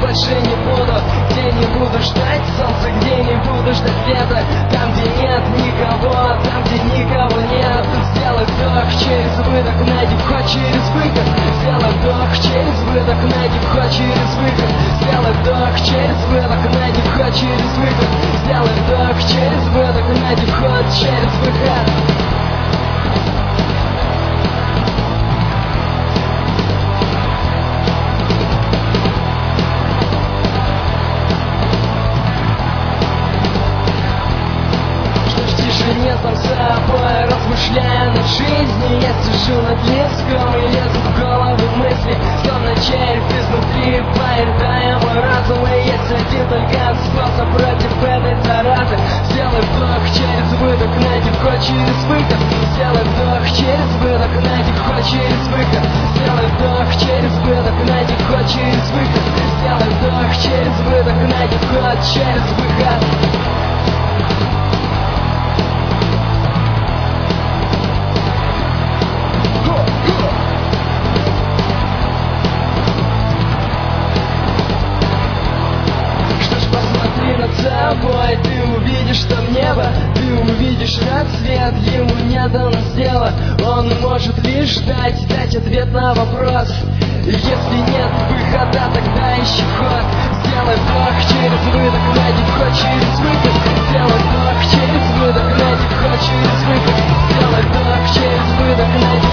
больше не буду, где не буду ждать солнца, где не буду ждать лета. Там, где нет никого, там, где никого нет. Сделай вдох через выдох, найди вход через выход. Сделай вдох через выдох, найди вход через выход. Сделай вдох через выдох, найди вход через выход. Сделай вдох через выдох, найди вход через выход. Сам собой, размышляя над жизнью, я сижу над леском и лезу в голову мысли, словно червь изнутри, поедая мой разум. И есть один только способ против этой заразы. Сделай вдох через выдох, найди вход через выход. Сделай вдох через выдох, найди вход через выход. Сделай вдох через выдох, найди вход через выход. Сделай вдох через выдох, найди вход через выход. Тобой ты увидишь там небо, ты увидишь рассвет, ему не дано дела. Он может лишь дать ответ на вопрос. Если нет выхода, тогда ищи ход. Сделай вдох через выдох, найди вход через выход. Сделай вдох через выдох, найди вход через выход. Сделай вдох через выдох, найди